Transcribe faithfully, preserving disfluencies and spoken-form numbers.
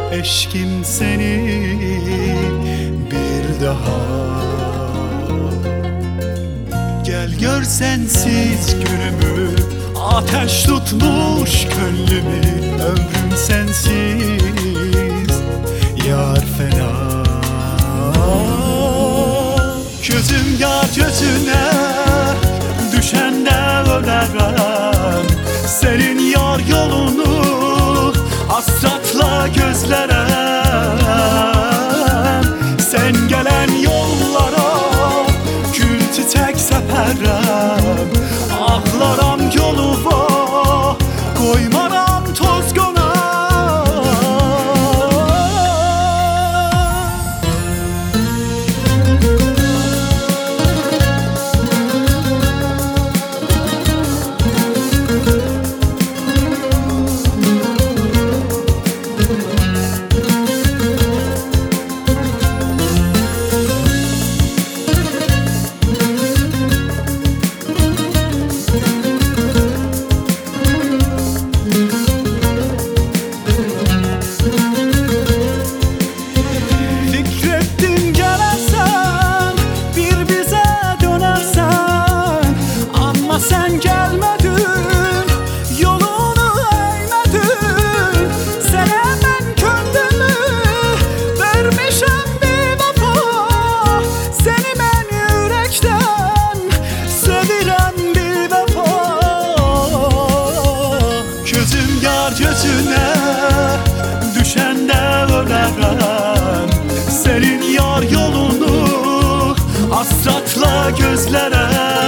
eşkim seni bir daha. Gel gör sensiz günümü, ateş tutmuş gönlümü. Ömrüm sensiz yar fena. Gözüm yar gözüne düşende ölerem. Senin yar yolunu hasratla gözlerem. Sen gelen yollara gül çiçek seperem. Ağlaram yoluma, koymaram toz gona. Sen gelmedin, yolunu eğmedin. Sen hemen kendimi vermişem bir vefa. Seni ben yürekten sevilen bir vefa. Gözüm yar gözüne düşende ölerem. Senin yar yolunu hasratla gözlerem.